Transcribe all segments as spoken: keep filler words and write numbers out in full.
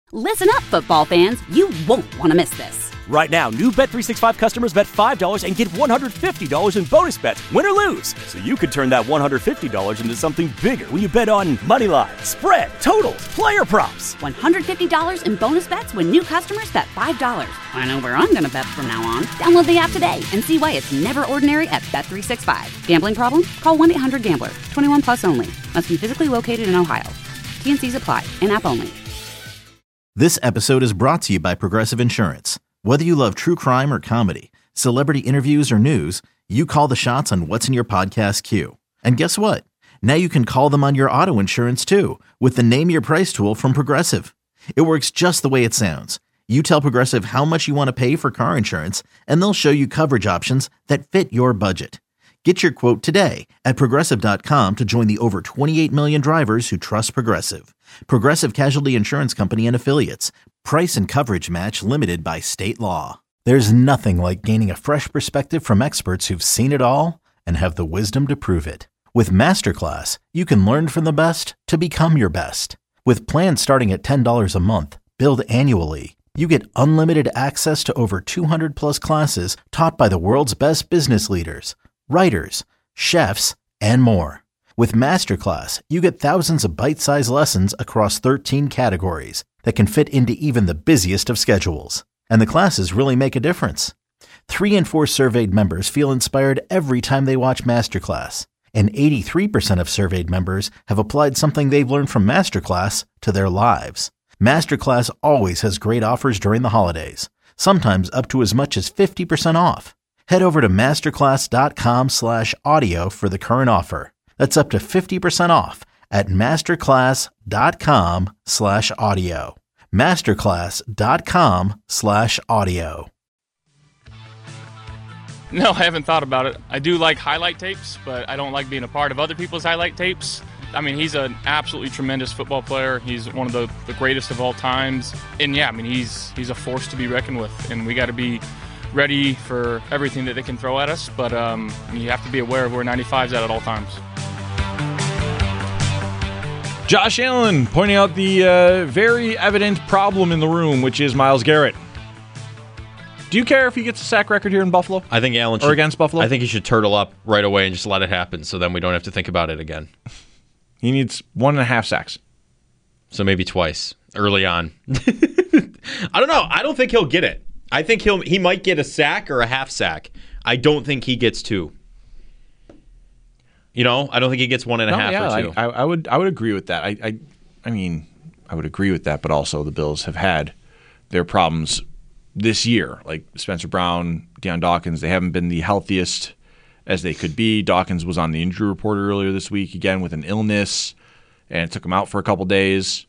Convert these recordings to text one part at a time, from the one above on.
Listen up, football fans. You won't want to miss this. Right now, new Bet three sixty-five customers bet five dollars and get one hundred fifty dollars in bonus bets, win or lose. So you could turn that one hundred fifty dollars into something bigger when you bet on money line, spread, totals, player props. one hundred fifty dollars in bonus bets when new customers bet five dollars. I know where I'm going to bet from now on. Download the app today and see why it's never ordinary at Bet three sixty-five. Gambling problem? Call one eight hundred gambler. twenty-one plus only. Must be physically located in Ohio. T and C's apply. In-app only. This episode is brought to you by Progressive Insurance. Whether you love true crime or comedy, celebrity interviews or news, you call the shots on what's in your podcast queue. And guess what? Now you can call them on your auto insurance too with the Name Your Price tool from Progressive. It works just the way it sounds. You tell Progressive how much you want to pay for car insurance, and they'll show you coverage options that fit your budget. Get your quote today at Progressive dot com to join the over twenty-eight million drivers who trust Progressive. Progressive Casualty Insurance Company and Affiliates. Price and coverage match limited by state law. There's nothing like gaining a fresh perspective from experts who've seen it all and have the wisdom to prove it. With Masterclass, you can learn from the best to become your best. With plans starting at ten dollars a month, billed annually, you get unlimited access to over two hundred plus classes taught by the world's best business leaders, writers, chefs, and more. With Masterclass, you get thousands of bite-sized lessons across thirteen categories that can fit into even the busiest of schedules. And the classes really make a difference. Three in four surveyed members feel inspired every time they watch Masterclass. And eighty-three percent of surveyed members have applied something they've learned from Masterclass to their lives. Masterclass always has great offers during the holidays, sometimes up to as much as fifty percent off. Head over to masterclass.com slash audio for the current offer. That's up to fifty percent off at masterclass.com slash audio. Masterclass.com slash audio. No, I haven't thought about it. I do like highlight tapes, but I don't like being a part of other people's highlight tapes. I mean, he's an absolutely tremendous football player. He's one of the, the greatest of all times. And yeah, I mean, he's he's a force to be reckoned with, and we got to be ready for everything that they can throw at us, but um, you have to be aware of where ninety-five's at at all times. Josh Allen pointing out the uh, very evident problem in the room, which is Myles Garrett. Do you care if he gets a sack record here in Buffalo? I think Allen should, or against Buffalo? I think he should turtle up right away and just let it happen, so then we don't have to think about it again. He needs one and a half sacks. So maybe twice early on. I don't know. I don't think he'll get it. I think he'll he might get a sack or a half sack. I don't think he gets two. You know, I don't think he gets one and a no, half yeah, or two. I, I would I would agree with that. I, I I mean, I would agree with that, but also the Bills have had their problems this year. Like Spencer Brown, Deion Dawkins, they haven't been the healthiest as they could be. Dawkins was on the injury report earlier this week again with an illness, and it took him out for a couple days.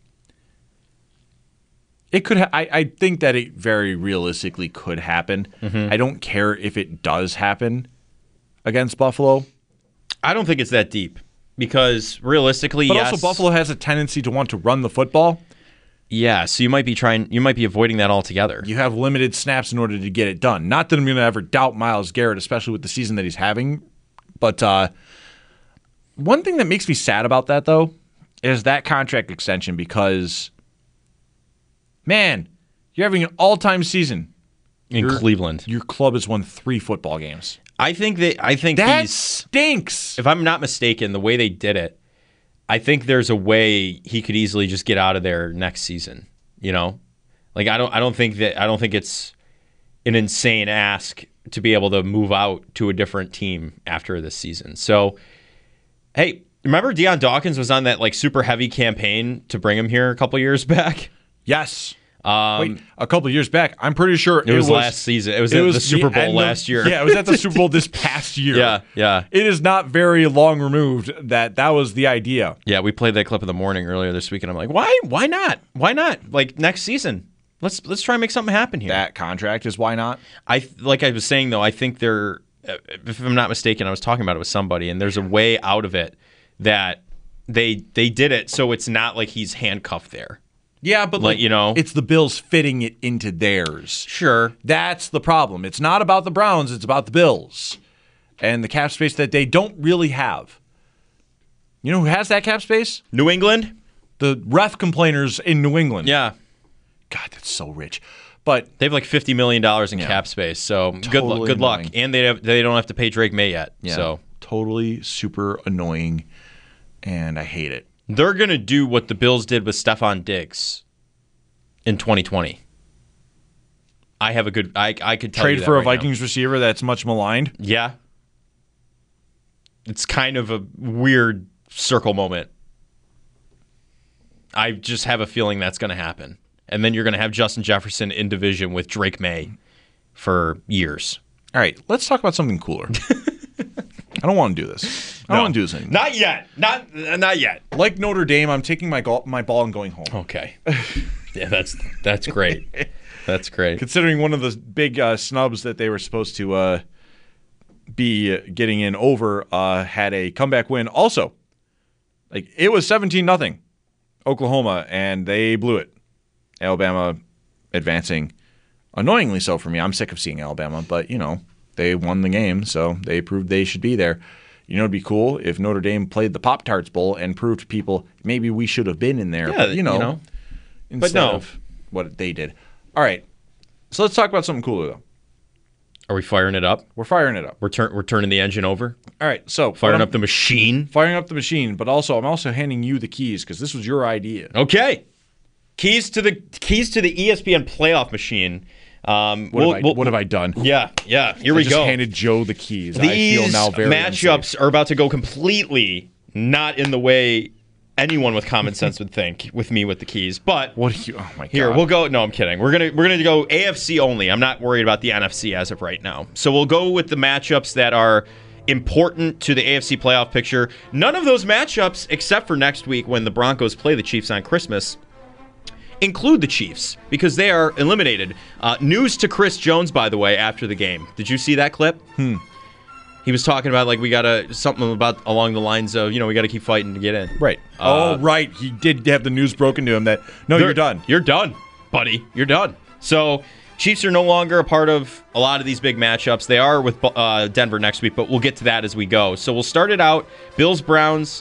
It could. Ha- I, I think that it very realistically could happen. Mm-hmm. I don't care if it does happen against Buffalo. I don't think it's that deep because realistically, but yes. also Buffalo has a tendency to want to run the football. Yeah, so you might be trying. You might be avoiding that altogether. You have limited snaps in order to get it done. Not that I'm going to ever doubt Myles Garrett, especially with the season that he's having. But uh, one thing that makes me sad about that, though, is that contract extension because, man, you're having an all-time season in your, Cleveland. Your club has won three football games. I think that I think that he's, stinks. If I'm not mistaken, the way they did it, I think there's a way he could easily just get out of there next season. You know, like I don't I don't think that I don't think it's an insane ask to be able to move out to a different team after this season. So, hey, remember Deion Dawkins was on that like super heavy campaign to bring him here a couple years back? Yes. Um, Wait, a couple of years back, I'm pretty sure it, it was, was last season. It was it at was the Super Bowl last of, year. Yeah, it was at the Super Bowl this past year. Yeah, yeah. It is not very long removed that that was the idea. Yeah, we played that clip in the morning earlier this week, and I'm like, why? Why not? Why not? Like next season, let's let's try and make something happen here. That contract is why not? I like I was saying though. I think there, if I'm not mistaken, I was talking about it with somebody, and there's a way out of it that they they did it so it's not like he's handcuffed there. Yeah, but like, like, you know, it's the Bills fitting it into theirs. Sure. That's the problem. It's not about the Browns, it's about the Bills and the cap space that they don't really have. You know who has that cap space? New England? The ref complainers in New England. Yeah. God, that's so rich. But they have like fifty million dollars in yeah, cap space, so good totally luck. Good luck, annoying. and they have, they don't have to pay Drake May yet. Yeah, so totally super annoying, and I hate it. They're gonna do what the Bills did with Stephon Diggs in twenty twenty. I have a good. I I could tell Trade you that for a right now. Vikings receiver that's much maligned. Yeah, it's kind of a weird circle moment. I just have a feeling that's going to happen. And then you're going to have Justin Jefferson in division with Drake May for years. All right, let's talk about something cooler. I don't want to do this. I don't No. want to do this anymore. Not yet. Not not yet. Like Notre Dame, I'm taking my go- my ball and going home. Okay. Yeah, that's that's great. That's great. Considering one of the big uh, snubs that they were supposed to uh, be getting in over uh, had a comeback win. Also, like it was seventeen nothing Oklahoma, and they blew it. Alabama advancing, annoyingly so for me. I'm sick of seeing Alabama, but, you know, they won the game, so they proved they should be there. You know, it'd be cool if Notre Dame played the Pop-Tarts Bowl and proved to people maybe we should have been in there, Yeah, but, you know, you know. instead no. of what they did. All right, so let's talk about something cooler, though. Are we firing it up? We're firing it up. We're turn we're turning the engine over? All right, so Firing what up I'm- the machine? firing up the machine, but also I'm also handing you the keys because this was your idea. Okay. Keys to the keys to the E S P N playoff machine. Um, What, we'll- have, I, we'll- what have I done? Yeah, yeah. Here I we just go. handed Joe the keys. These I feel now very matchups unsafe. are about to go completely not in the way anyone with common sense would think with me with the keys. But What do you? Oh my god! here we'll go. No, I'm kidding. We're gonna we're gonna go A F C only. I'm not worried about the N F C as of right now. So we'll go with the matchups that are important to the A F C playoff picture. None of those matchups, except for next week when the Broncos play the Chiefs on Christmas, include the Chiefs because they are eliminated. Uh, news to Chris Jones, by the way, after the game. Did you see that clip? Hmm. He was talking about like we gotta something about along the lines of you know we gotta keep fighting to get in. Right. Uh, oh, right. He did have the news broken to him that no, They're- you're done. You're done, buddy. You're done. So Chiefs are no longer a part of a lot of these big matchups. They are with uh, Denver next week, but we'll get to that as we go. So we'll start it out. Bills Browns.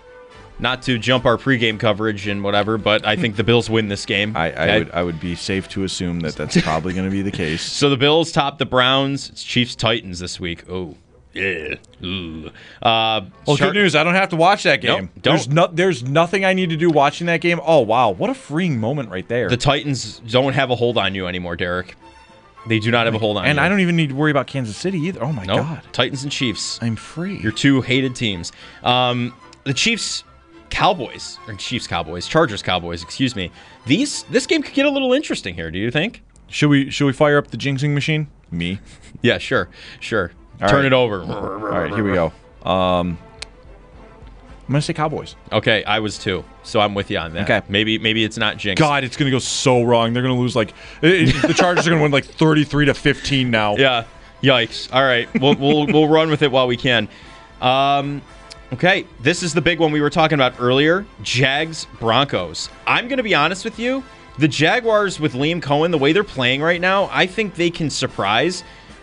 Not to jump our pregame coverage and whatever, but I think the Bills win this game. I, I Okay? would I would be safe to assume that that's probably going to be the case. So the Bills top the Browns. It's Chiefs Titans this week. Oh, yeah. Ooh. Uh, Well, Char- good news. I don't have to watch that game. Nope, There's don't. no, There's nothing I need to do watching that game. Oh wow, what a freeing moment right there. The Titans don't have a hold on you anymore, Derek. They do not have a hold on and you. I don't even need to worry about Kansas City either. Oh my Nope. god, Titans and Chiefs. I'm free. Your two hated teams. Um, the Chiefs Cowboys, or Chiefs Cowboys, Chargers Cowboys, excuse me. These This game could get a little interesting here, do you think? should we should we fire up the jinxing machine? Me. Yeah, sure. Sure. All Turn right. it over. All right, here we go. Um, I'm gonna say Cowboys. Okay, I was too. So I'm with you on that. Okay. Maybe maybe it's not jinx. God, it's gonna go so wrong. They're gonna lose like it- it- the Chargers are gonna win like thirty-three to fifteen now. Yeah. Yikes. All right. We'll we'll we'll run with it while we can. Um, okay. This is the big one we were talking about earlier. Jags Broncos. I'm going to be honest with you. The Jaguars with Liam Cohen, the way they're playing right now, I think they can surprise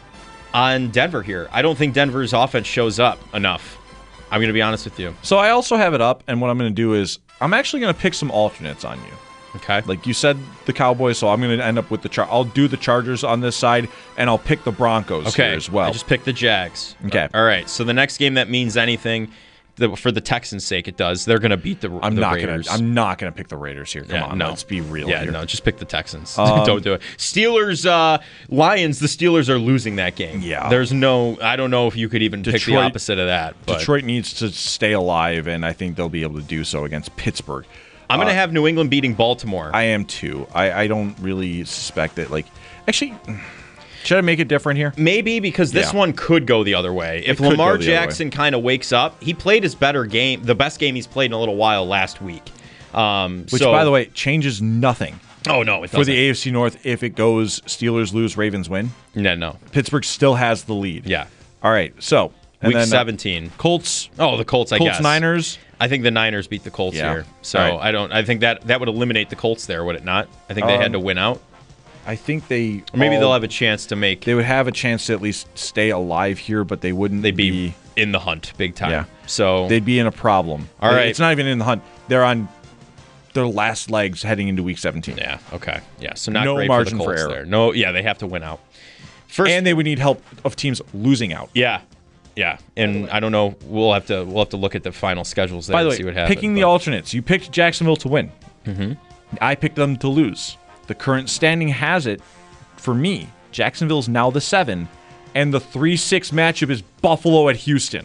on Denver here. I don't think Denver's offense shows up enough. I'm going to be honest with you. So I also have it up, and what I'm gonna do is I'm actually gonna pick some alternates on you. Okay. Like you said, the Cowboys, so I'm going to end up with the Char. I'll do the Chargers on this side, and I'll pick the Broncos Okay. here as well. I just picked the Jags. Okay. All right. So the next game that means anything, the, for the Texans' sake, it does. They're going to beat the, I'm the not Raiders. gonna. I'm not gonna pick the Raiders here. Come Yeah, on, no. let's be real Yeah, here. no, just pick the Texans. Um, Don't do it. Steelers, uh, Lions. The Steelers are losing that game. Yeah. there's no. I don't know if you could even pick the Detroit- opposite of that. But Detroit needs to stay alive, and I think they'll be able to do so against Pittsburgh. I'm going to Uh, have New England beating Baltimore. I am too. I, I don't really suspect that. Like, actually, should I make it different here? Maybe because this Yeah. one could go the other way. If It could Lamar go the other way. Jackson kind of wakes up, he played his better game, the best game he's played in a little while last week. Um, Which, so, by the way, changes nothing oh no, it for the doesn't. A F C North if it goes Steelers lose, Ravens win. no, no, Pittsburgh still has the lead. yeah. All right. So and Week then, uh, seventeen. Colts. Oh, the Colts. I Colts guess Niners. I think the Niners beat the Colts Yeah. here. So All right. I don't. I think that that would eliminate the Colts there, would it not? I think they had Um, to win out. I think they. Or maybe all- they'll have a chance to make. They would have a chance to at least stay alive here, but they wouldn't. They'd be in the hunt big time. Yeah. So They'd be in a problem. All right. It's not even in the hunt. They're on their last legs heading into Week seventeen. Yeah, okay. Yeah, so not No great margin for for the Colts error. there. No, yeah, they have to win out. First, And they would need help of teams losing out. yeah, yeah. And I don't know. We'll have to we'll have to look at the final schedules there By the and way, see what happens. picking the but- alternates, you picked Jacksonville to win. Mm-hmm. I picked them to lose. The current standing has it, for me, Jacksonville's now the seven, and the three six matchup is Buffalo at Houston.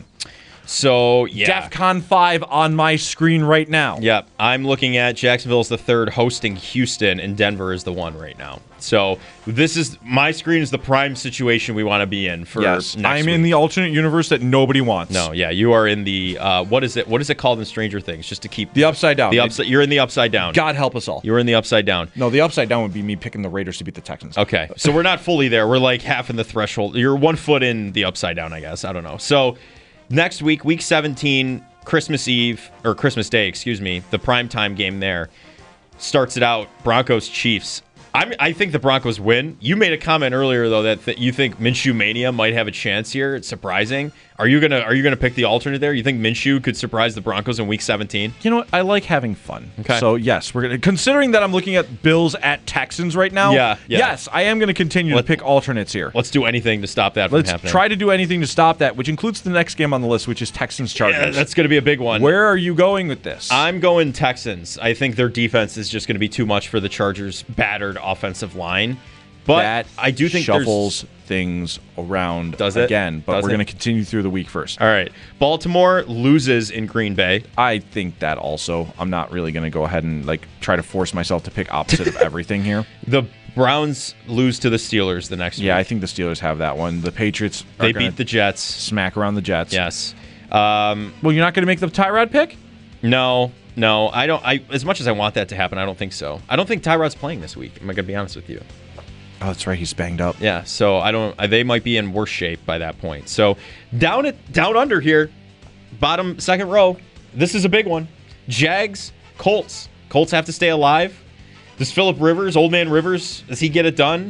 So, yeah. DEFCON five on my screen right now. Yep, I'm looking at Jacksonville as the third, hosting Houston, and Denver is the one right now. So this is my screen is the prime situation we want to be in for Yes, next I'm week. in the alternate universe that nobody wants. No, yeah, you are in the uh, what is it? What is it called in Stranger Things? Just to keep The upside down. The upside. You're in the upside down. God help us all. You're in the upside down. No, the upside down would be me picking the Raiders to beat the Texans. Okay, so we're not fully there. We're like half in the threshold. You're one foot in the upside down, I guess. I don't know. So next week, week seventeen, Christmas Eve, or Christmas Day, excuse me, the primetime game there starts it out, Broncos Chiefs. I'm, I think the Broncos win. You made a comment earlier, though, that th- you think Minshew Mania might have a chance here. It's surprising. Are you gonna Are you gonna pick the alternate there? You think Minshew could surprise the Broncos in Week seventeen? You know what? I like having fun. Okay. So yes, we're gonna considering that I'm looking at Bills at Texans right now. Yeah, yeah. Yes, I am gonna continue Let- to pick alternates here. Let's do anything to stop that from Let's happening. try to do anything to stop that, which includes the next game on the list, which is Texans Chargers. Yeah, that's going to be a big one. Where are you going with this? I'm going Texans. I think their defense is just going to be too much for the Chargers' battered offensive line. But that I do think shuffles there's... things around Does it? again, but Does we're it? going to continue through the week first. All right. Baltimore loses in Green Bay. I think that also. I'm not really going to go ahead and like try to force myself to pick opposite of everything here. The Browns lose to the Steelers the next Yeah, I week. think the Steelers have that one. The Patriots are They gonna beat the Jets. smack around the Jets. Yes. Um, Well, you're not going to make the Tyrod pick? no, no. I don't. I As much as I want that to happen, I don't think so. I don't think Tyrod's playing this week. Am I going to be honest with you? Oh, that's right. He's banged up. Yeah, so I don't. They might be in worse shape by that point. So down at down under here, bottom second row. This is a big one. Jags, Colts. Colts have to stay alive. Does Phillip Rivers, Old Man Rivers, does he get it done?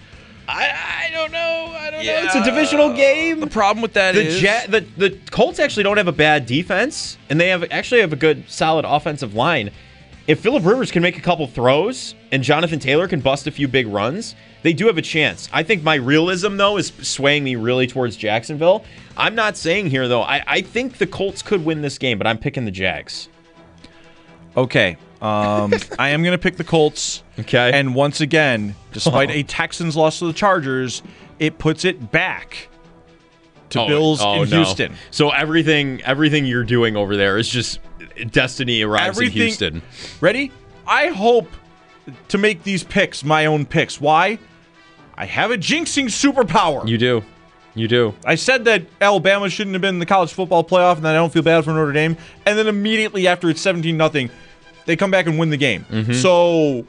I, I don't know. I don't know. It's a divisional game. The problem with that The, is ja- the the Colts actually don't have a bad defense, and they have actually have a good, solid offensive line. If Phillip Rivers can make a couple throws and Jonathan Taylor can bust a few big runs, they do have a chance. I think my realism, though, is swaying me really towards Jacksonville. I'm not saying here, though, I, I think the Colts could win this game, but I'm picking the Jags. okay. Um, I am going to pick the Colts. Okay. And once again, despite a Texans loss to the Chargers, it puts it back to Oh, Bills oh, in no. Houston. So everything everything you're doing over there is just destiny arrives Everything- in Houston. Ready? I hope to make these picks my own picks. Why? I have a jinxing superpower. You do. You do. I said that Alabama shouldn't have been in the college football playoff and that I don't feel bad for Notre Dame. And then immediately after it's seventeen nothing, they come back and win the game. Mm-hmm. So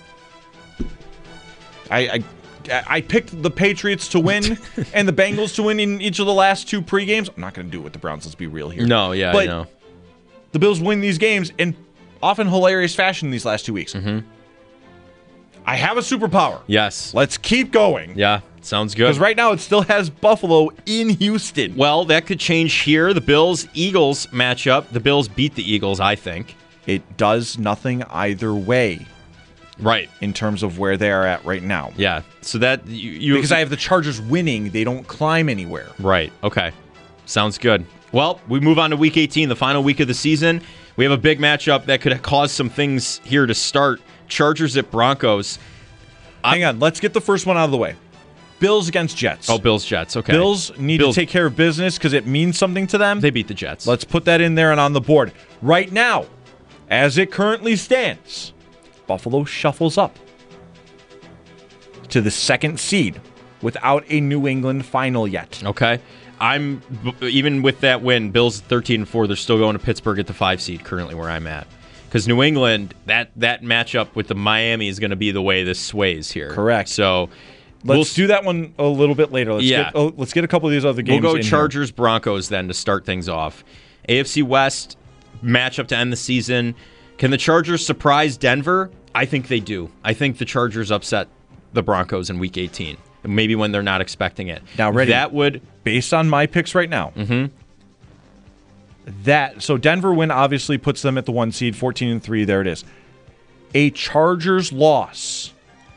I, I I picked the Patriots to win and the Bengals to win in each of the last two pre-games. I'm not going to do it with the Browns. Let's be real here. No, yeah, But I know. the Bills win these games in often hilarious fashion these last two weeks. Mm-hmm. I have a superpower. Yes. Let's keep going. Yeah, sounds good. Because right now it still has Buffalo in Houston. Well, that could change here. The Bills-Eagles matchup. The Bills beat the Eagles, I think. It does nothing either way Right. in terms of where they are at right now. Yeah. So that you, you Because I have the Chargers winning, they don't climb anywhere. Right. Okay. Sounds good. Well, we move on to Week eighteen, the final week of the season. We have a big matchup that could cause some things here to start. Chargers at Broncos. Hang on, let's get the first one out of the way. Bills against Jets. Oh, Bills Jets. Okay. Bills need Bills- to take care of business because it means something to them. They beat the Jets. Let's put that in there and on the board. Right now, as it currently stands, Buffalo shuffles up to the second seed without a New England final yet. Okay. I'm even with that win, Bills thirteen and four, they're still going to Pittsburgh at the five seed currently where I'm at. Because New England, that that matchup with the Miami is going to be the way this sways here. Correct. So Let's do that one a little bit later. Let's Yeah. Get, oh, let's get a couple of these other games. We'll go in here. Chargers Broncos then to start things off. A F C West matchup to end the season. Can the Chargers surprise Denver? I think they do. I think the Chargers upset the Broncos in Week eighteen. Maybe when they're not expecting it. Now, ready? That would Based on my picks right now. Mhm. That so Denver win obviously puts them at the one seed, fourteen and three. There it is. a Chargers loss.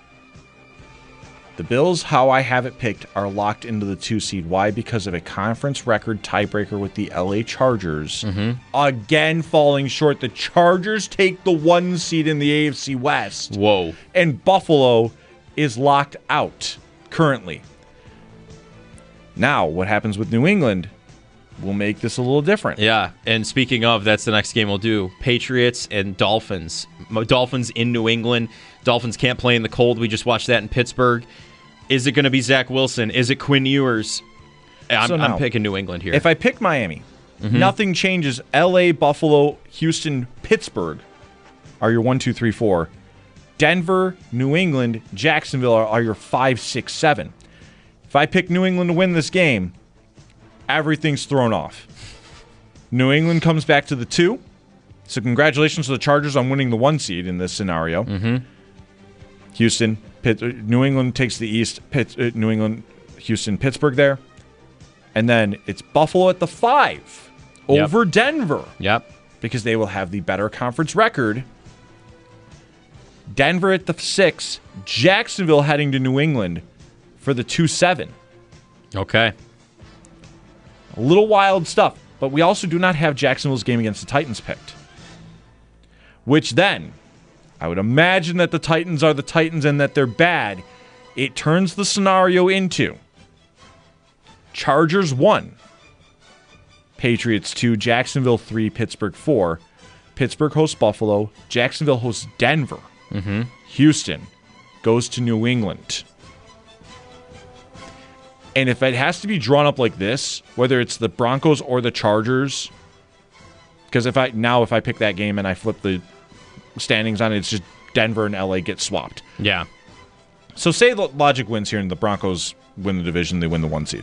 The Bills, how I have it picked, are locked into the two seed. Why? Because of a conference record tiebreaker with the L A Chargers. Mm-hmm. Again, falling short. The Chargers take the one seed in the A F C West. Whoa. And Buffalo is locked out currently. Now, what happens with New England will make this a little different. Yeah, and speaking of, that's the next game we'll do. Patriots and Dolphins. Dolphins in New England. Dolphins can't play in the cold. We just watched that in Pittsburgh. Is it going to be Zach Wilson? Is it Quinn Ewers? I'm, So now, I'm picking New England here. If I pick Miami, mm-hmm. nothing changes. L A, Buffalo, Houston, Pittsburgh are your one, two, three, four. Denver, New England, Jacksonville are, are your five, six, seven. If I pick New England to win this game, everything's thrown off. New England comes back to the two. So congratulations to the Chargers on winning the one seed in this scenario. Mm-hmm. Houston, Pitt, New England takes the East. Pitt, uh, New England, Houston, Pittsburgh there. And then it's Buffalo at the five over yep. Denver. Yep. Because they will have the better conference record. Denver at the six. Jacksonville heading to New England for the two seven. Okay. A little wild stuff. But we also do not have Jacksonville's game against the Titans picked. Which then, I would imagine that the Titans are the Titans and that they're bad. It turns the scenario into Chargers one, Patriots two, Jacksonville three, Pittsburgh four. Pittsburgh hosts Buffalo. Jacksonville hosts Denver. Mm-hmm. Houston goes to New England. And if it has to be drawn up like this, whether it's the Broncos or the Chargers, because if I now if I pick that game and I flip the standings on it, it's just Denver and L A get swapped. Yeah. So say the logic wins here and the Broncos win the division, they win the one seed.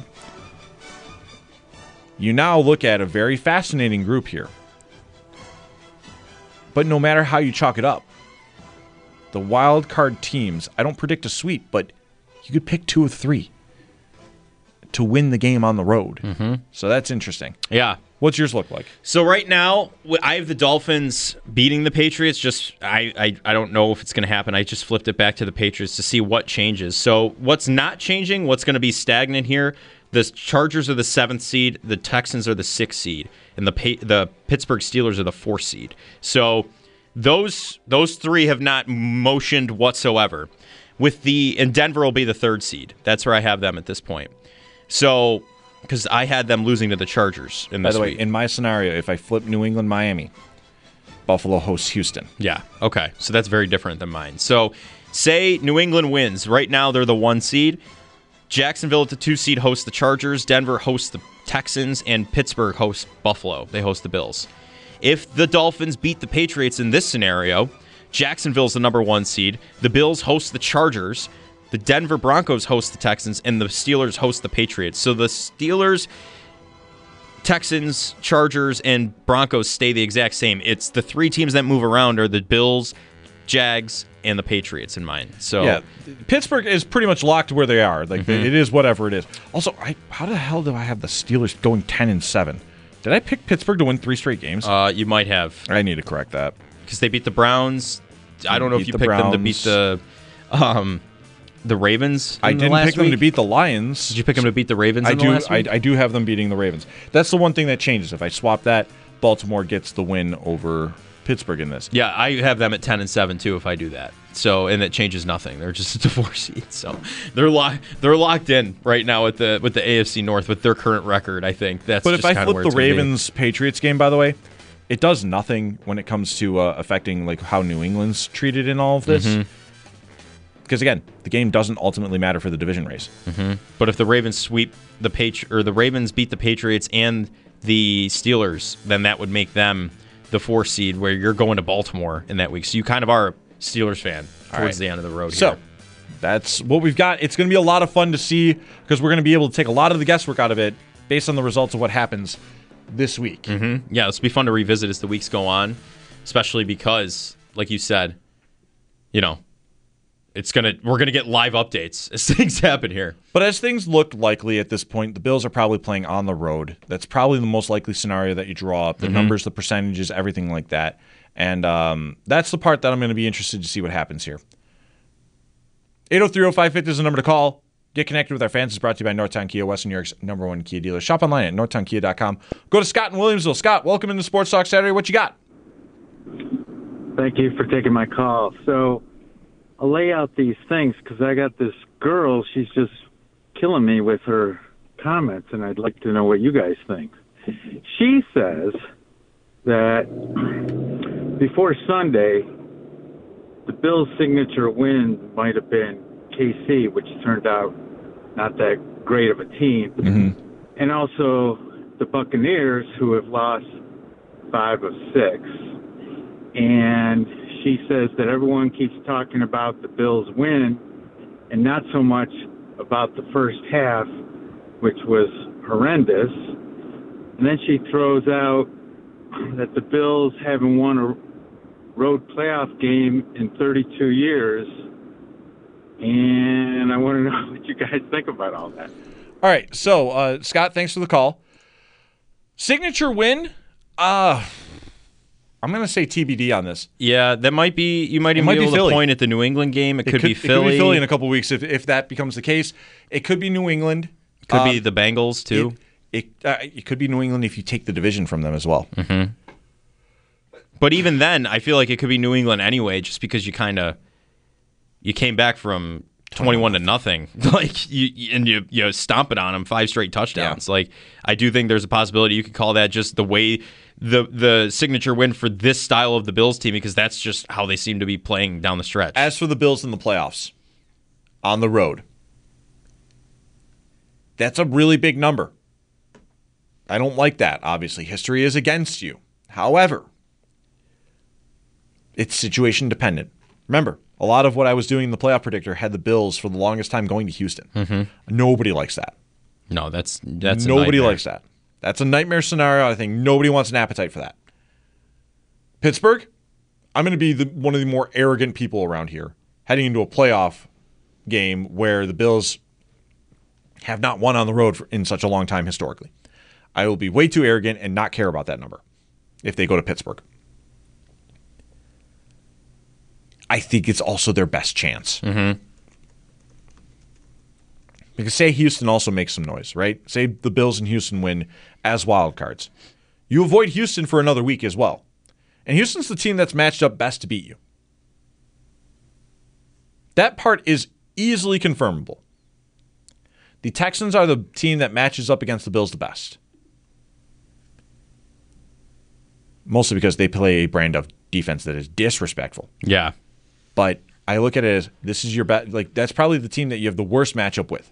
You now look at a very fascinating group here. But no matter how you chalk it up, the wild card teams, I don't predict a sweep, but you could pick two of three to win the game on the road. Mm-hmm. So that's interesting. Yeah. What's yours look like? So right now, I have the Dolphins beating the Patriots. Just I, I, I don't know if it's going to happen. I just flipped it back to the Patriots to see what changes. So what's not changing, what's going to be stagnant here, the Chargers are the seventh seed, the Texans are the sixth seed, and the the Pittsburgh Steelers are the fourth seed. So those those three have not motioned whatsoever. With the and Denver will be the third seed. That's where I have them at this point. So, because I had them losing to the Chargers in this By the way, week. in my scenario, if I flip New England, Miami, Buffalo hosts Houston. Yeah, okay. So that's very different than mine. So, say New England wins. Right now, they're the one seed. Jacksonville at the two seed hosts the Chargers. Denver hosts the Texans. And Pittsburgh hosts Buffalo. They host the Bills. If the Dolphins beat the Patriots in this scenario, Jacksonville's the number one seed. The Bills host the Chargers. The Denver Broncos host the Texans, and the Steelers host the Patriots. So the Steelers, Texans, Chargers, and Broncos stay the exact same. It's the three teams that move around are the Bills, Jags, and the Patriots in mine. So yeah, Pittsburgh is pretty much locked where they are. Like mm-hmm. it is whatever it is. Also, I, how the hell do I have the Steelers going ten and seven? Did I pick Pittsburgh to win three straight games? Uh, you might have. I need to correct that because they beat the Browns. I don't know if you the picked Browns. them to beat the. Um, The Ravens. I didn't pick them week? to beat the Lions. Did you pick them to beat the Ravens? I in the do. last I, week? I do have them beating the Ravens. That's the one thing that changes. If I swap that, Baltimore gets the win over Pittsburgh in this. Yeah, I have them at ten and seven too. If I do that, so and it changes nothing. They're just a four seed, so they're locked. They're locked in right now with the with the A F C North with their current record. I think that's. But just if I kinda flip where the it's gonna be. Ravens Patriots game, by the way, it does nothing when it comes to uh, affecting like how New England's treated in all of this. Mm-hmm. Because again, the game doesn't ultimately matter for the division race. Mm-hmm. But if the Ravens sweep the Patri- or the Ravens beat the Patriots and the Steelers, then that would make them the four seed, where you're going to Baltimore in that week. So you kind of are a Steelers fan towards right. the end of the road. So here. that's what we've got. It's going to be a lot of fun to see because we're going to be able to take a lot of the guesswork out of it based on the results of what happens this week. Mm-hmm. Yeah, this will be fun to revisit as the weeks go on, especially because, like you said, you know. It's gonna. We're gonna get live updates as things happen here. But as things look likely at this point, the Bills are probably playing on the road. That's probably the most likely scenario that you draw up. The mm-hmm. numbers, the percentages, everything like that. And um, that's the part that I'm going to be interested to see what happens here. eight oh three oh five fifty is the number to call. Get connected with our fans. It's brought to you by Northtown Kia, Western New York's number one Kia dealer. Shop online at northtown kia dot com. Go to Scott in Williamsville. Scott, welcome into Sports Talk Saturday. What you got? Thank you for taking my call. So I'll lay out these things because I got this girl. She's just killing me with her comments, and I'd like to know what you guys think. She says that before Sunday, the Bills' signature win might have been K C, which turned out not that great of a team. Mm-hmm. And also the Buccaneers, who have lost five of six. And she says that everyone keeps talking about the Bills' win and not so much about the first half, which was horrendous. And then she throws out that the Bills haven't won a road playoff game in thirty-two years. And I want to know what you guys think about all that. All right. So, uh, Scott, thanks for the call. Signature win? Uh, I'm going to say T B D on this. Yeah, that might be, you might even might be be able Philly. to point at the New England game. It, It could, be It Philly. could be Philly in a couple weeks if, if that becomes the case. It could be New England. Could Uh, be the Bengals, too. It it, uh, it could be New England if you take the division from them as well. Mm-hmm. But even then, I feel like it could be New England anyway, just because you kind of you came back from twenty-one to nothing, like you and you you stomp it on them, five straight touchdowns. Yeah. Like I do think there's a possibility you could call that just the way the the signature win for this style of the Bills team, because that's just how they seem to be playing down the stretch. As for the Bills in the playoffs, on the road, that's a really big number. I don't like that, obviously. History is against you. However, it's situation dependent. Remember, a lot of what I was doing in the playoff predictor had the Bills for the longest time going to Houston. Mm-hmm. Nobody likes that. No, that's that's a Nobody nightmare. likes that. That's a nightmare scenario. I think nobody wants an appetite for that. Pittsburgh, I'm going to be the, one of the more arrogant people around here, heading into a playoff game where the Bills have not won on the road for, in such a long time historically. I will be way too arrogant and not care about that number if they go to Pittsburgh. I think it's also their best chance. Mm-hmm. Because say Houston also makes some noise, right? Say the Bills and Houston win as wild cards. You avoid Houston for another week as well. And Houston's the team that's matched up best to beat you. That part is easily confirmable. The Texans are the team that matches up against the Bills the best. Mostly because they play a brand of defense that is disrespectful. Yeah. But I look at it as this is your best. Like that's probably the team that you have the worst matchup with.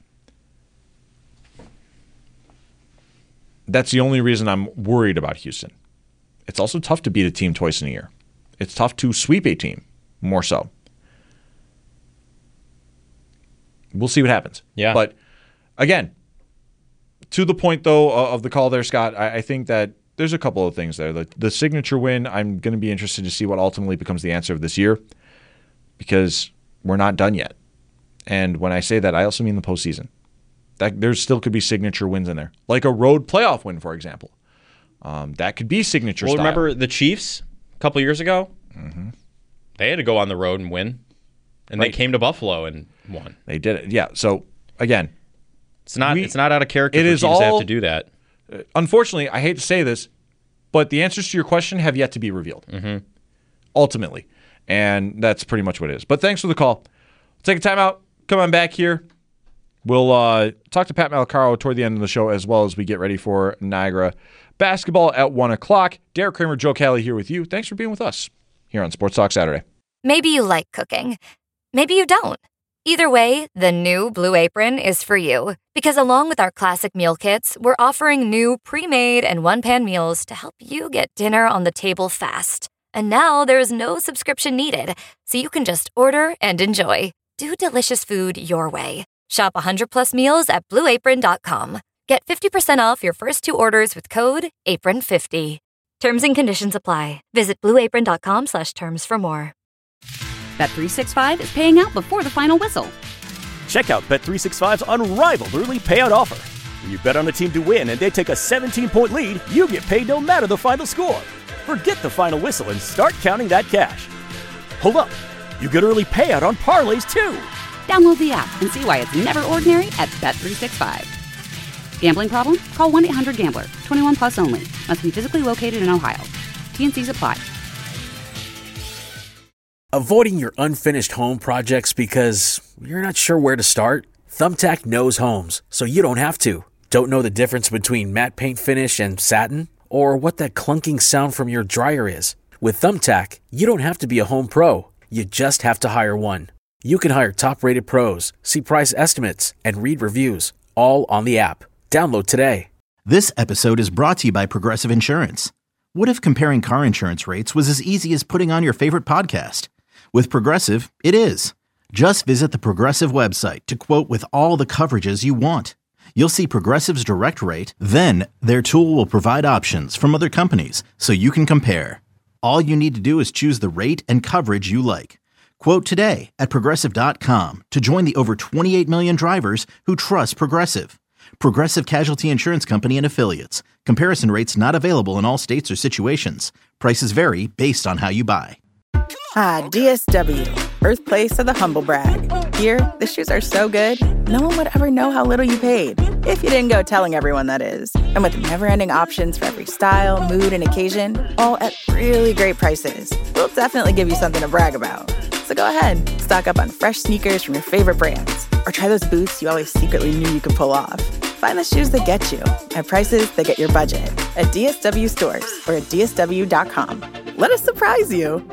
That's the only reason I'm worried about Houston. It's also tough to beat a team twice in a year. It's tough to sweep a team, more so. We'll see what happens. Yeah. But again, to the point though of the call there, Scott, I, I think that there's a couple of things there. The, the signature win, I'm going to be interested to see what ultimately becomes the answer of this year, because we're not done yet. And when I say that, I also mean the postseason. That there still could be signature wins in there, like a road playoff win, for example. Um, that could be signature Well, style. remember the Chiefs a couple years ago? Mm-hmm. They had to go on the road and win, and Right. they came to Buffalo and won. They did it. Yeah. So again, It's not. We- it's not out of character it for is teams to have all- to do that. unfortunately, I hate to say this, but the answers to your question have yet to be revealed. Mm-hmm. Ultimately. And that's pretty much what it is. But thanks for the call. Take a time out. Come on back here. We'll uh, talk to Pat Malacaro toward the end of the show, as well as we get ready for Niagara basketball at one o'clock. Derek Kramer, Joe Cali here with you. Thanks for being with us here on Sports Talk Saturday. Maybe you like cooking. Maybe you don't. Either way, the new Blue Apron is for you. Because along with our classic meal kits, we're offering new pre-made and one-pan meals to help you get dinner on the table fast. And now there's no subscription needed, so you can just order and enjoy. Do delicious food your way. Shop one hundred plus meals at blue apron dot com. Get fifty percent off your first two orders with code apron fifty. Terms and conditions apply. Visit blue apron dot com slash terms for more. Bet three sixty-five is paying out before the final whistle. Check out Bet three sixty-five's unrivaled early payout offer. When you bet on a team to win and they take a seventeen-point lead, you get paid no matter the final score. Forget the final whistle and start counting that cash. Hold up. You get early payout on parlays, too. Download the app and see why it's never ordinary at Bet three sixty-five. Gambling problem? Call one eight hundred gambler. twenty-one plus only. Must be physically located in Ohio. T and C's apply. Avoiding your unfinished home projects because you're not sure where to start? Thumbtack knows homes, so you don't have to. Don't know the difference between matte paint finish and satin? Or what that clunking sound from your dryer is? With Thumbtack, you don't have to be a home pro. You just have to hire one. You can hire top-rated pros, see price estimates, and read reviews, all on the app. Download today. This episode is brought to you by Progressive Insurance. What if comparing car insurance rates was as easy as putting on your favorite podcast? With Progressive, it is. Just visit the Progressive website to quote with all the coverages you want. You'll see Progressive's direct rate, then their tool will provide options from other companies so you can compare. All you need to do is choose the rate and coverage you like. Quote today at Progressive dot com to join the over twenty-eight million drivers who trust Progressive. Progressive Casualty Insurance Company and Affiliates. Comparison rates not available in all states or situations. Prices vary based on how you buy. Ah, D S W, birthplace of the humble brag. Here, the shoes are so good, no one would ever know how little you paid. If you didn't go telling everyone, that is. And with never-ending options for every style, mood, and occasion, all at really great prices, we'll definitely give you something to brag about. So go ahead, stock up on fresh sneakers from your favorite brands, or try those boots you always secretly knew you could pull off. Find the shoes that get you at prices that get your budget at D S W stores or at D S W dot com. Let us surprise you.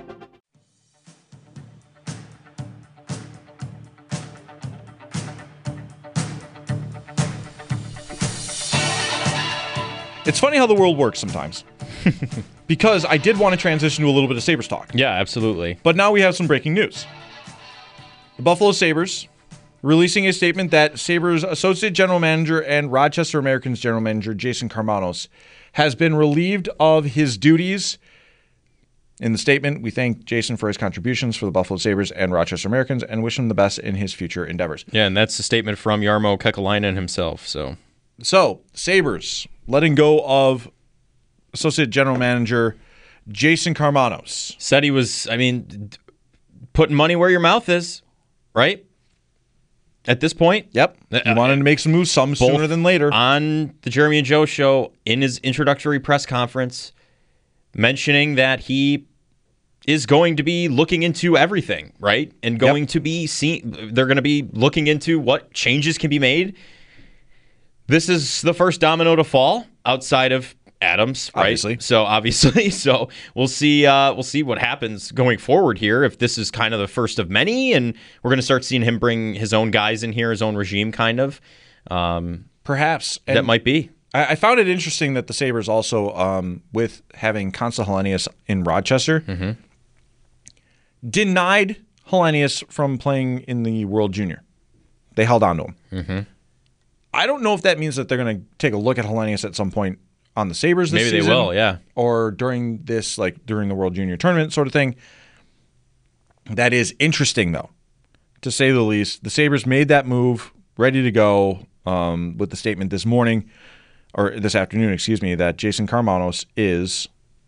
It's funny how the world works sometimes. Because I did want to transition to a little bit of Sabres talk. Yeah, absolutely. But now we have some breaking news. The Buffalo Sabres releasing a statement that Sabres Associate General Manager and Rochester Americans General Manager Jason Karmanos has been relieved of his duties. In the statement, we thank Jason for his contributions for the Buffalo Sabres and Rochester Americans and wish him the best in his future endeavors. Yeah, and that's a statement from Jarmo Kekalainen himself. So, so Sabres letting go of Associate General Manager Jason Karmanos. Said he was, I mean, putting money where your mouth is, right? At this point? Yep. He wanted to make some moves some sooner than later. On the Jeremy and Joe show, in his introductory press conference, mentioning that he is going to be looking into everything, right? And going yep. to be seen, they're going to be looking into what changes can be made. This is the first domino to fall outside of Adams, right? Obviously. So obviously, so we'll see. Uh, we'll see what happens going forward here. If this is kind of the first of many, and we're going to start seeing him bring his own guys in here, his own regime, kind of. Um, Perhaps and that might be. I, I found it interesting that the Sabres also, um, with having Konsta Helenius in Rochester, mm-hmm. denied Helenius from playing in the World Junior. They held on to him. Mm-hmm. I don't know if that means that they're going to take a look at Helenius at some point on the Sabres this Maybe season. Maybe they will, yeah. Or during this, like during the World Junior Tournament sort of thing. That is interesting, though, to say the least. The Sabres made that move, ready to go, um, with the statement this morning, or this afternoon, excuse me, that Jason Karmanos is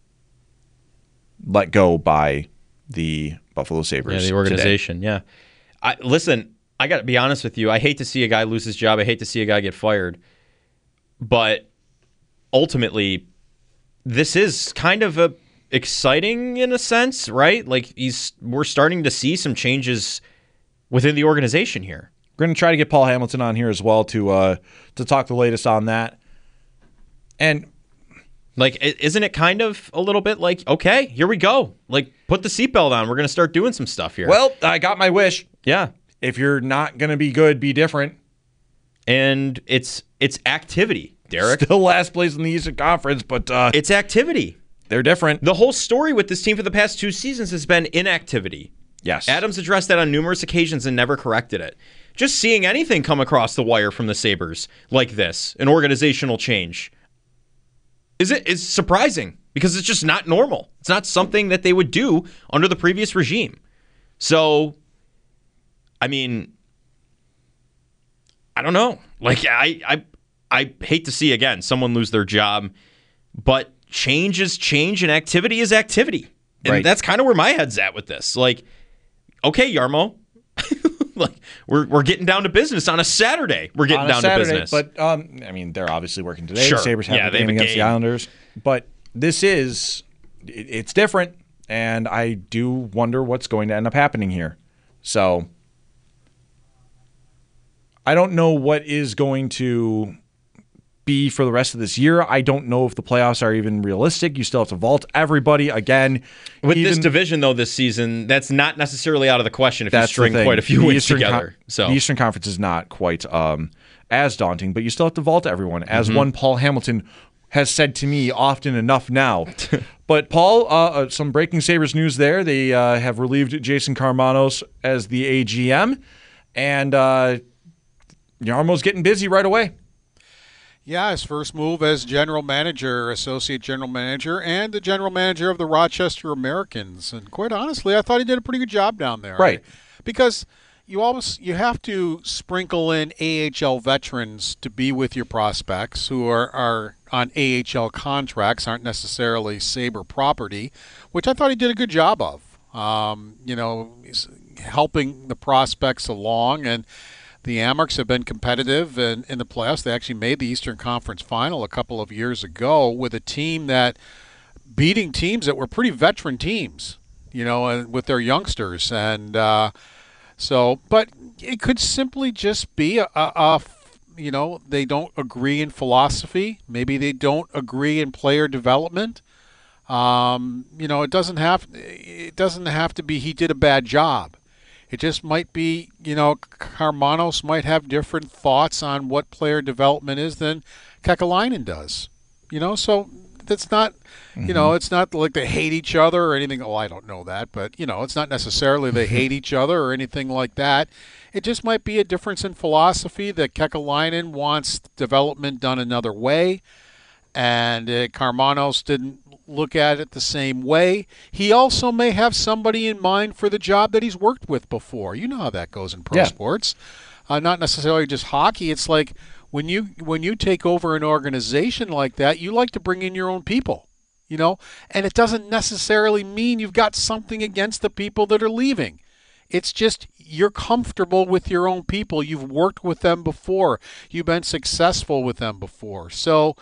let go by the Buffalo Sabres. Yeah, the organization, today. yeah. I, listen, I got to be honest with you. I hate to see a guy lose his job. I hate to see a guy get fired. But ultimately, this is kind of a exciting in a sense, right? Like he's we're starting to see some changes within the organization here. We're going to try to get Paul Hamilton on here as well to uh, to talk the latest on that. And like, isn't it kind of a little bit like, okay, here we go. Like, put the seatbelt on. We're going to start doing some stuff here. Well, I got my wish. Yeah. If you're not going to be good, be different. And it's it's activity, Derek. Still last place in the Eastern Conference, but uh, it's activity. They're different. The whole story with this team for the past two seasons has been inactivity. Yes. Adams addressed that on numerous occasions and never corrected it. Just seeing anything come across the wire from the Sabres like this, an organizational change, is it is surprising because it's just not normal. It's not something that they would do under the previous regime. So, I mean, I don't know. Like, I I I hate to see, again, someone lose their job, but change is change and activity is activity. And right. that's kind of where my head's at with this. Like, okay, Yarmo, like we're we're getting down to business on a Saturday. We're getting on down Saturday, to business. But um, I mean, they're obviously working today. Sure. The Sabres have yeah, a they game have a against game. the Islanders. But this is, it, it's different, and I do wonder what's going to end up happening here. So I don't know what is going to be for the rest of this year. I don't know if the playoffs are even realistic. You still have to vault everybody again. With even, this division, though, this season, that's not necessarily out of the question if you that's string quite a few the wins Eastern together. Con- so the Eastern Conference is not quite um, as daunting, but you still have to vault everyone, as Mm-hmm. one Paul Hamilton has said to me often enough now. But Paul, uh, uh, some breaking Sabres news there. They uh, have relieved Jason Karmanos as the A G M, and uh, Jarmo's getting busy right away. Yeah, his first move as general manager, associate general manager, and the general manager of the Rochester Americans. And quite honestly, I thought he did a pretty good job down there. Right. Because you always you have to sprinkle in A H L veterans to be with your prospects who are, are on A H L contracts, aren't necessarily Sabre property, which I thought he did a good job of. Um, you know, helping the prospects along. And the Amerks have been competitive in, in the playoffs. They actually made the Eastern Conference Final a couple of years ago with a team that beating teams that were pretty veteran teams, you know, and with their youngsters. And uh, so, but it could simply just be a, a, a, you know, they don't agree in philosophy. Maybe they don't agree in player development. Um, you know, it doesn't have it doesn't have to be he did a bad job. It just might be, you know, Karmanos might have different thoughts on what player development is than Kekalainen does. You know, so that's not, mm-hmm. you know, it's not like they hate each other or anything. Oh, I don't know that. But, you know, it's not necessarily they hate each other or anything like that. It just might be a difference in philosophy that Kekalainen wants development done another way. And uh, Karmanos didn't look at it the same way. He also may have somebody in mind for the job that he's worked with before. You know how that goes in pro yeah. sports. Uh, not necessarily just hockey. It's like when you when you take over an organization like that, you like to bring in your own people, you know? And it doesn't necessarily mean you've got something against the people that are leaving. It's just you're comfortable with your own people. You've worked with them before. You've been successful with them before. So,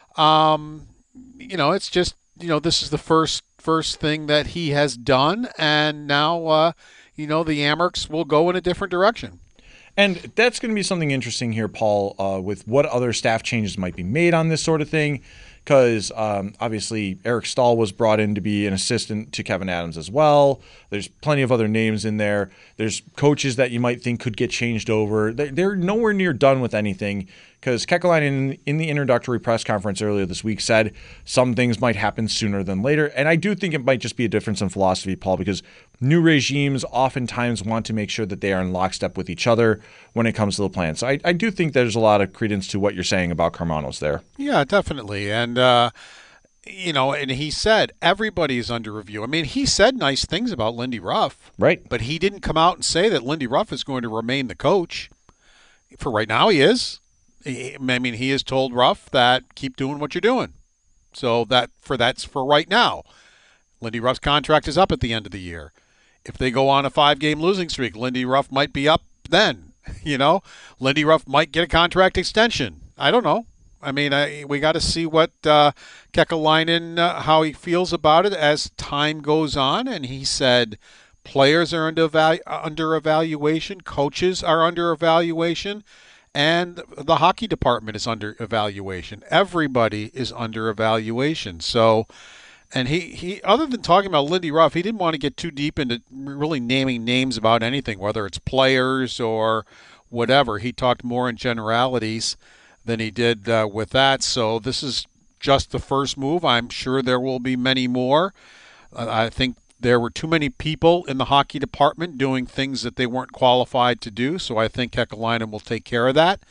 um, you know, it's just, you know, this is the first first thing that he has done, and now, uh, you know, the Amerks will go in a different direction. And that's going to be something interesting here, Paul, uh, with what other staff changes might be made on this sort of thing, because um, obviously Eric Stahl was brought in to be an assistant to Kevin Adams as well. There's plenty of other names in there. There's coaches that you might think could get changed over. They're, they're nowhere near done with anything, because Kekalainen in, in the introductory press conference earlier this week said some things might happen sooner than later. And I do think it might just be a difference in philosophy, Paul, because new regimes oftentimes want to make sure that they are in lockstep with each other when it comes to the plan. So I, I do think there's a lot of credence to what you're saying about Karmanos there. Yeah, definitely. And, uh, you know, and he said everybody's under review. I mean, he said nice things about Lindy Ruff. Right. But he didn't come out and say that Lindy Ruff is going to remain the coach. For right now, he is. I mean, he has told Ruff that keep doing what you're doing. So that for that's for right now. Lindy Ruff's contract is up at the end of the year. If they go on a five-game losing streak, Lindy Ruff might be up then. You know, Lindy Ruff might get a contract extension. I don't know. I mean, I, we got to see what uh, Kekalainen, uh, how he feels about it as time goes on. And he said players are under, evalu- under evaluation, coaches are under evaluation, and the hockey department is under evaluation. Everybody is under evaluation. So, and he, he other than talking about Lindy Ruff, he didn't want to get too deep into really naming names about anything, whether it's players or whatever. He talked more in generalities than he did uh, with that. So this is just the first move. I'm sure there will be many more. Uh, I think there were too many people in the hockey department doing things that they weren't qualified to do, so I think Kekalainen will take care of that.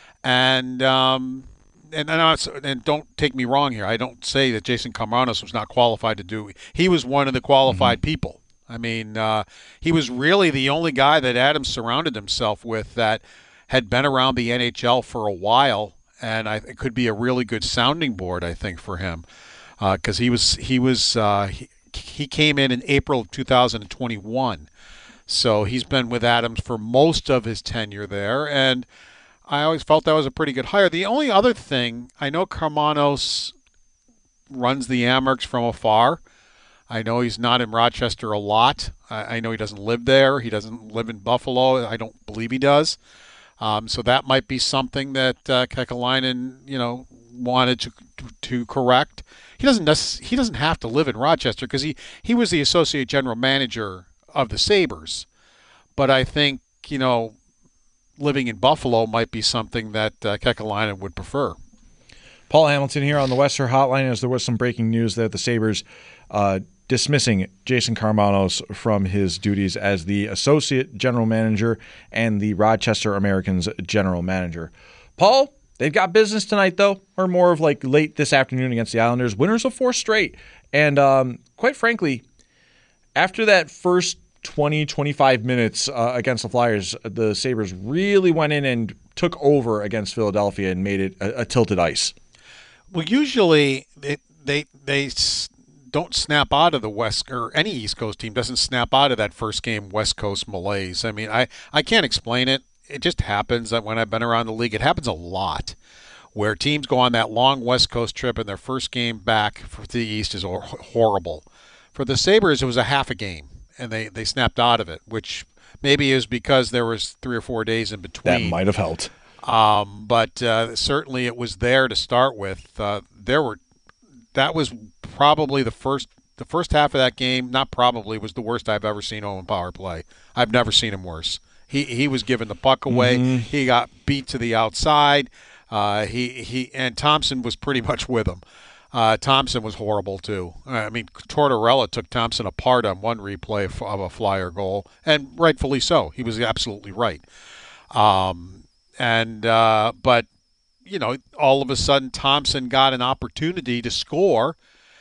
And um, and and, and don't take me wrong here. I don't say that Jason Karmanos was not qualified to do. He was one of the qualified mm-hmm. people. I mean, uh, he was really the only guy that Adams surrounded himself with that had been around the N H L for a while, and I, it could be a really good sounding board, I think, for him. because uh, he was he was uh, he, he came in in April of two thousand twenty-one. So he's been with Adams for most of his tenure there, and I always felt that was a pretty good hire. The only other thing, I know Karmanos runs the Amerks from afar. I know he's not in Rochester a lot. I, I know he doesn't live there. He doesn't live in Buffalo. I don't believe he does. Um, so that might be something that uh, Kekalainen, you know, wanted to to correct. He doesn't necess- he doesn't have to live in Rochester because he, he was the associate general manager of the Sabres. But I think, you know, living in Buffalo might be something that uh, Kekalainen would prefer. Paul Hamilton here on the Western Hotline as there was some breaking news that the Sabres uh, dismissing Jason Karmanos from his duties as the associate general manager and the Rochester Americans general manager. Paul, they've got business tonight, though, or more of like late this afternoon against the Islanders. Winners of four straight. And um, quite frankly, after that first twenty, twenty-five minutes uh, against the Flyers, the Sabres really went in and took over against Philadelphia and made it a, a tilted ice. Well, usually they they they don't snap out of the West, or any East Coast team doesn't snap out of that first game West Coast malaise. I mean, I, I can't explain it. It just happens that when I've been around the league, it happens a lot where teams go on that long West Coast trip and their first game back for the East is horrible. For the Sabres, it was a half a game, and they, they snapped out of it, which maybe is because there was three or four days in between. That might have helped. Um, but uh, certainly it was there to start with. Uh, there were that was probably the first the first half of that game. Not probably was the worst I've ever seen Owen Power play. I've never seen him worse. He he was giving the puck away. Mm-hmm. He got beat to the outside. Uh, he he and Thompson was pretty much with him. Uh, Thompson was horrible too. I mean, Tortorella took Thompson apart on one replay of a Flyer goal, and rightfully so. He was absolutely right. Um, and uh, but you know, all of a sudden Thompson got an opportunity to score,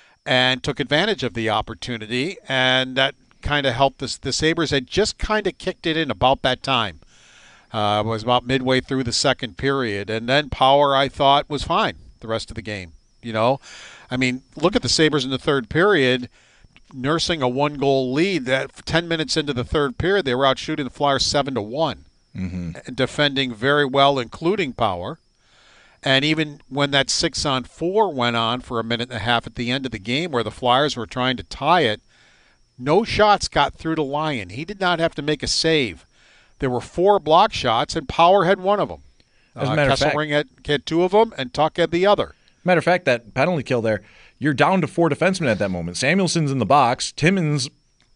and took advantage of the opportunity, and that kind of helped the the Sabres had just kind of kicked it in about that time. Uh, it was about midway through the second period, and then Power, I thought, was fine the rest of the game. You know, I mean, look at the Sabres in the third period, nursing a one-goal lead. That ten minutes into the third period, they were out shooting the Flyers seven to one, mm-hmm. and defending very well, including Power. And even when that six-on-four went on for a minute and a half at the end of the game, where the Flyers were trying to tie it, no shots got through to Lyon. He did not have to make a save. There were four block shots, and Power had one of them. As a uh, matter of fact, Kesselring had, had two of them, and Tuck had the other. Matter of fact, that penalty kill there, you're down to four defensemen at that moment. Samuelson's in the box. Timmins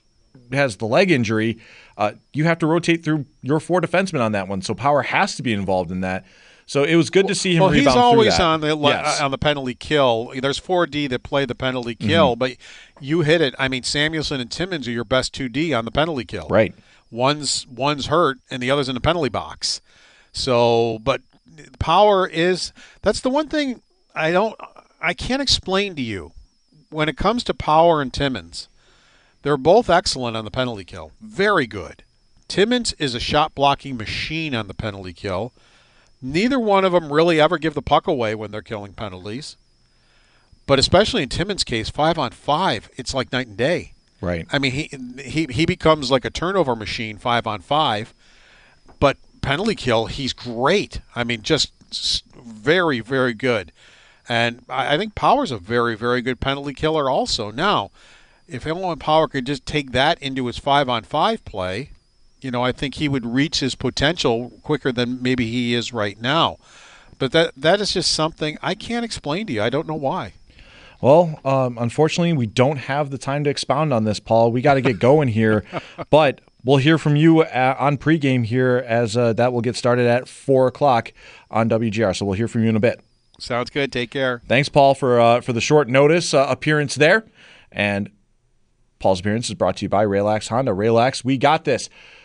has the leg injury. Uh, you have to rotate through your four defensemen on that one, so Power has to be involved in that. So it was good to see him well, rebound he's always through that. on the yes. on the penalty kill. There's four D that play the penalty kill, mm-hmm. but you hit it. I mean, Samuelson and Timmins are your best two D on the penalty kill. Right. One's one's hurt and the other's in the penalty box. So, but Power is that's the one thing I don't I can't explain to you. When it comes to Power and Timmins, they're both excellent on the penalty kill. Very good. Timmins is a shot blocking machine on the penalty kill. Neither one of them really ever give the puck away when they're killing penalties. But especially in Timmins' case, five on five, it's like night and day. Right. I mean, he he he becomes like a turnover machine five on five. But penalty kill, he's great. I mean, just very, very good. And I, I think Power's a very, very good penalty killer also. Now, if Owen Power could just take that into his five on five play, you know, I think he would reach his potential quicker than maybe he is right now. But that that is just something I can't explain to you. I don't know why. Well, um, unfortunately, we don't have the time to expound on this, Paul. We got to get going here. But we'll hear from you at, on pregame here as uh, that will get started at four o'clock on W G R. So we'll hear from you in a bit. Sounds good. Take care. Thanks, Paul, for uh, for the short notice uh, appearance there. And Paul's appearance is brought to you by Raylax Honda. Raylax, we got this.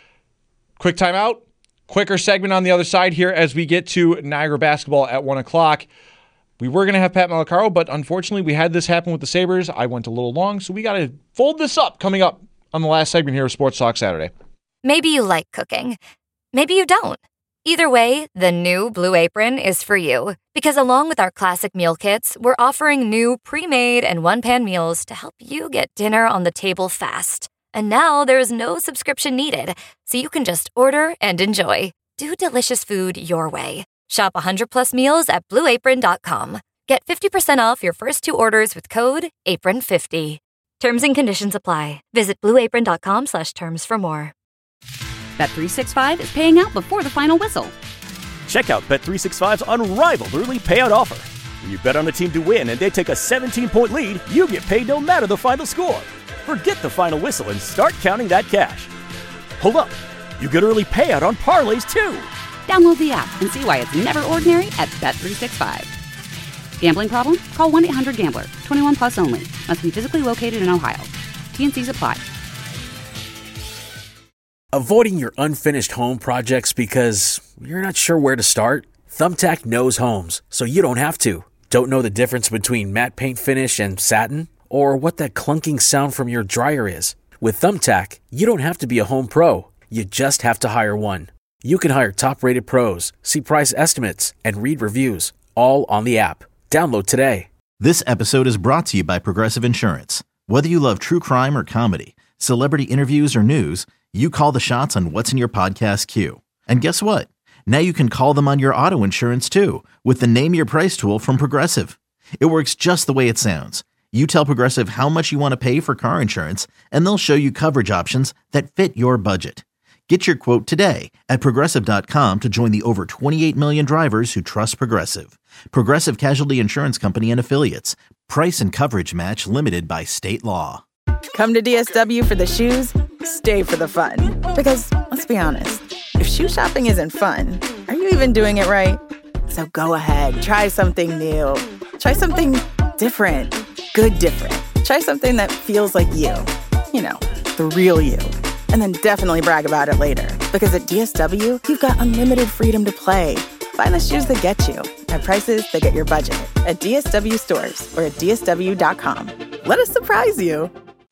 Quick timeout. Quicker segment on the other side here as we get to Niagara basketball at one o'clock. We were going to have Pat Malacaro, but unfortunately we had this happen with the Sabres. I went a little long, so we got to fold this up coming up on the last segment here of Sports Talk Saturday. Maybe you like cooking. Maybe you don't. Either way, the new Blue Apron is for you. Because along with our classic meal kits, we're offering new pre-made and one-pan meals to help you get dinner on the table fast. And now there's no subscription needed, so you can just order and enjoy. Do delicious food your way. Shop one hundred plus meals at blue apron dot com. Get fifty percent off your first two orders with code apron fifty. Terms and conditions apply. Visit blue apron dot com slash terms for more. Bet three sixty-five is paying out before the final whistle. Check out Bet three sixty-five's unrivaled early payout offer. When you bet on a team to win and they take a seventeen-point lead, you get paid no matter the final score. Forget the final whistle and start counting that cash. Hold up. You get early payout on parlays, too. Download the app and see why it's never ordinary at Bet three sixty-five. Gambling problem? Call one eight hundred gambler. twenty-one plus only. Must be physically located in Ohio. T and C's apply. Avoiding your unfinished home projects because you're not sure where to start? Thumbtack knows homes, so you don't have to. Don't know the difference between matte paint finish and satin? Or what that clunking sound from your dryer is? With Thumbtack, you don't have to be a home pro. You just have to hire one. You can hire top-rated pros, see price estimates, and read reviews, all on the app. Download today. This episode is brought to you by Progressive Insurance. Whether you love true crime or comedy, celebrity interviews or news, you call the shots on what's in your podcast queue. And guess what? Now you can call them on your auto insurance too with the Name Your Price tool from Progressive. It works just the way it sounds. You tell Progressive how much you want to pay for car insurance, and they'll show you coverage options that fit your budget. Get your quote today at Progressive dot com to join the over twenty-eight million drivers who trust Progressive. Progressive Casualty Insurance Company and Affiliates. Price and coverage match limited by state law. Come to D S W for the shoes, stay for the fun. Because, let's be honest, if shoe shopping isn't fun, are you even doing it right? So go ahead, try something new. Try something different. Good different. Try something that feels like you. You know, the real you. And then definitely brag about it later. Because at D S W, you've got unlimited freedom to play. Find the shoes that get you at prices that get your budget at D S W stores or at D S W dot com. Let us surprise you.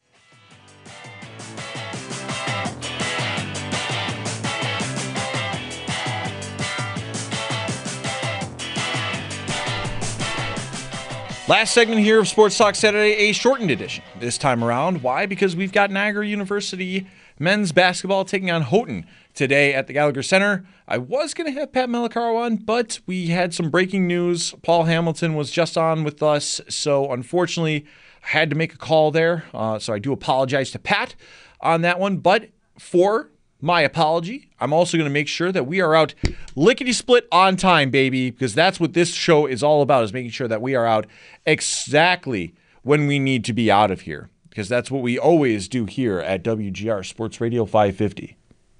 Last segment here of Sports Talk Saturday, a shortened edition this time around. Why? Because we've got Niagara University men's basketball taking on Houghton today at the Gallagher Center. I was going to have Pat Malacaro on, but we had some breaking news. Paul Hamilton was just on with us, so unfortunately I had to make a call there. Uh, so I do apologize to Pat on that one. But for my apology, I'm also going to make sure that we are out lickety-split on time, baby, because that's what this show is all about, is making sure that we are out exactly when we need to be out of here, because that's what we always do here at W G R Sports Radio five fifty.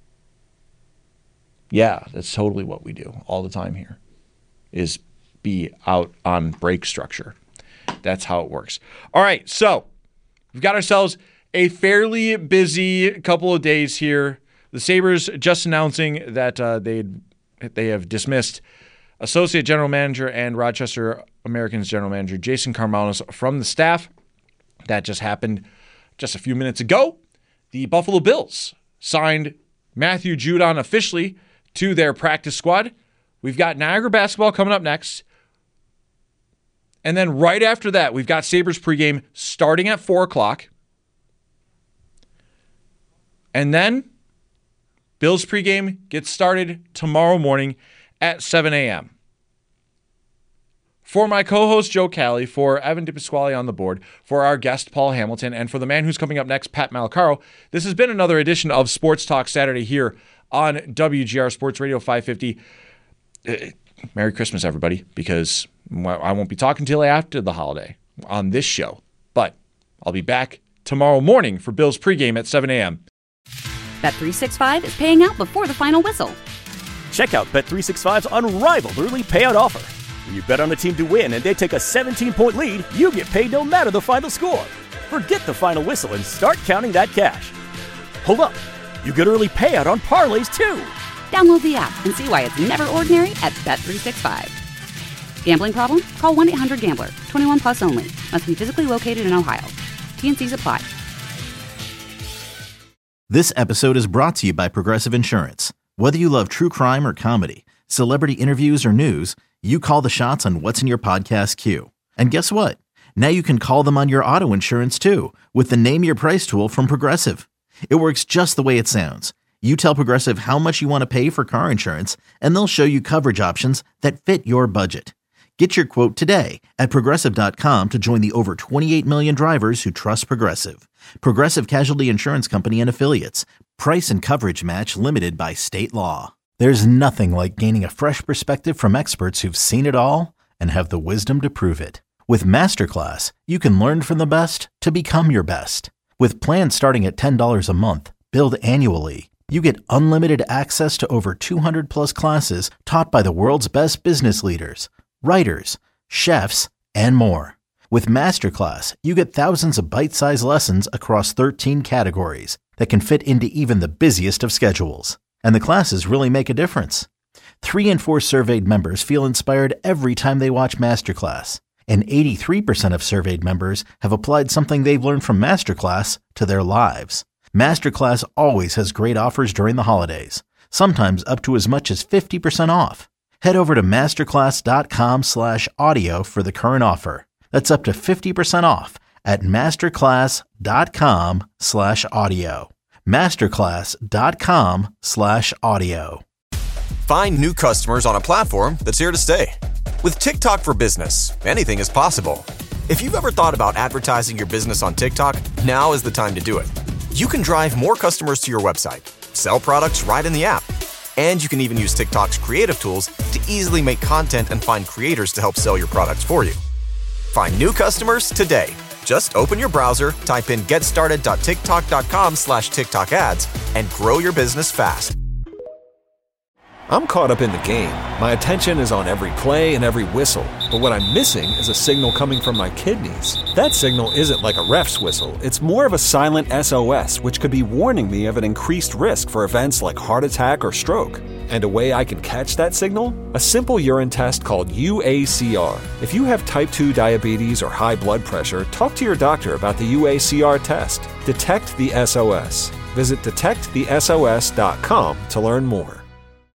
Yeah, that's totally what we do all the time here, is be out on break structure. That's how it works. All right, so we've got ourselves a fairly busy couple of days here. The Sabres just announcing that uh, they they have dismissed Associate General Manager and Rochester Americans General Manager Jason Karmanos from the staff. That just happened just a few minutes ago. The Buffalo Bills signed Matthew Judon officially to their practice squad. We've got Niagara basketball coming up next. And then right after that, we've got Sabres pregame starting at four o'clock. And then Bills pregame gets started tomorrow morning at seven a.m. For my co-host Joe Cali, for Evan DiPasquale on the board, for our guest Paul Hamilton, and for the man who's coming up next, Pat Malacaro, this has been another edition of Sports Talk Saturday here on W G R Sports Radio five fifty. Uh, Merry Christmas, everybody, because I won't be talking till after the holiday on this show. But I'll be back tomorrow morning for Bills pregame at seven a.m. Bet three sixty-five is paying out before the final whistle. Check out Bet three sixty-five's unrivaled early payout offer. When you bet on a team to win and they take a seventeen-point lead, you get paid no matter the final score. Forget the final whistle and start counting that cash. Hold up. You get early payout on parlays, too. Download the app and see why it's never ordinary at Bet three sixty-five. Gambling problem? Call one eight hundred gambler. twenty-one plus only. Must be physically located in Ohio. T and C's apply. This episode is brought to you by Progressive Insurance. Whether you love true crime or comedy, Celebrity interviews or news, you call the shots on what's in your podcast queue. And guess what? Now you can call them on your auto insurance too with the Name Your Price tool from Progressive. It works just the way it sounds. You tell Progressive how much you want to pay for car insurance, and they'll show you coverage options that fit your budget. Get your quote today at Progressive dot com to join the over twenty-eight million drivers who trust Progressive. Progressive Casualty Insurance Company and Affiliates. Price and coverage match limited by state law. There's nothing like gaining a fresh perspective from experts who've seen it all and have the wisdom to prove it. With Masterclass, you can learn from the best to become your best. With plans starting at ten dollars a month, billed annually, you get unlimited access to over two hundred plus classes taught by the world's best business leaders, writers, chefs, and more. With Masterclass, you get thousands of bite-sized lessons across thirteen categories that can fit into even the busiest of schedules. And the classes really make a difference. Three in four surveyed members feel inspired every time they watch Masterclass. And eighty-three percent of surveyed members have applied something they've learned from Masterclass to their lives. Masterclass always has great offers during the holidays, sometimes up to as much as fifty percent off. Head over to masterclass.com slash audio for the current offer. That's up to fifty percent off at masterclass.com slash audio. Masterclass.com slash audio. Find new customers on a platform that's here to stay. With TikTok for Business, anything is possible. If you've ever thought about advertising your business on TikTok, now is the time to do it. You can drive more customers to your website, sell products right in the app, and you can even use TikTok's creative tools to easily make content and find creators to help sell your products for you. Find new customers today. Just open your browser, type in getstarted.tiktok.com slash TikTok ads, and grow your business fast. I'm caught up in the game. My attention is on every play and every whistle. But what I'm missing is a signal coming from my kidneys. That signal isn't like a ref's whistle. It's more of a silent S O S, which could be warning me of an increased risk for events like heart attack or stroke. And a way I can catch that signal? A simple urine test called U A C R. If you have type two diabetes or high blood pressure, talk to your doctor about the U A C R test. Detect the S O S. Visit detect the S O S dot com to learn more.